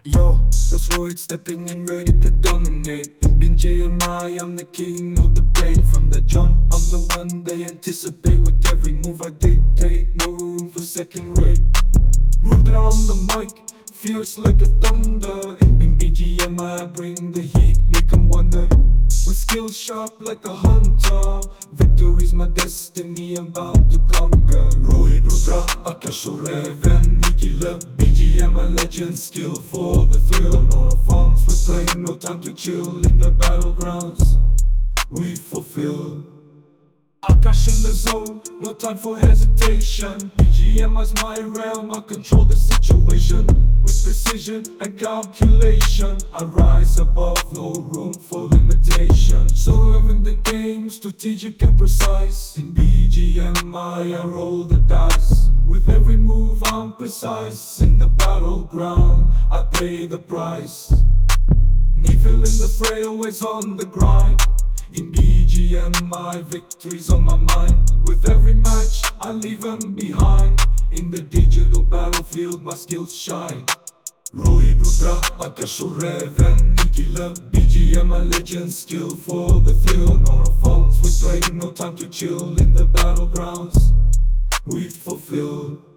Yo, that's Royd stepping in ready to dominate. Been JMI, I'm the king of the play. From the jump, I'm the one they anticipate. With every move I dictate, no room for second rate. Rudra on the mic, fierce like a thunder. In BGM I bring the heat, make 'em wonder. With skills sharp like a hunter, victory's my destiny, I'm bound to conquer. Rohit Rudra, Akash Revan, Nikila, BGM a legend, skill for the thrill. No forms for playing, no time to chill. In the battlegrounds, we fulfill. Akash in the zone, no time for hesitation. BGM is my realm, I control the situation. With precision and calculation, I rise above, no room for limitation. So in the game, strategic and precise. In BGM I roll the dice. With every move I'm precise. In the battleground, I pay the price. Needle in the fray, always on the grind. In BGM my victory's on my mind. With every match I leave them behind. In the digital battlefield my skills shine. Rohit Rudra, Akash Revan, Nikila, BGM a legend, skill for the thrill. No reforms with trade, no time to chill. In the battlegrounds we fulfill.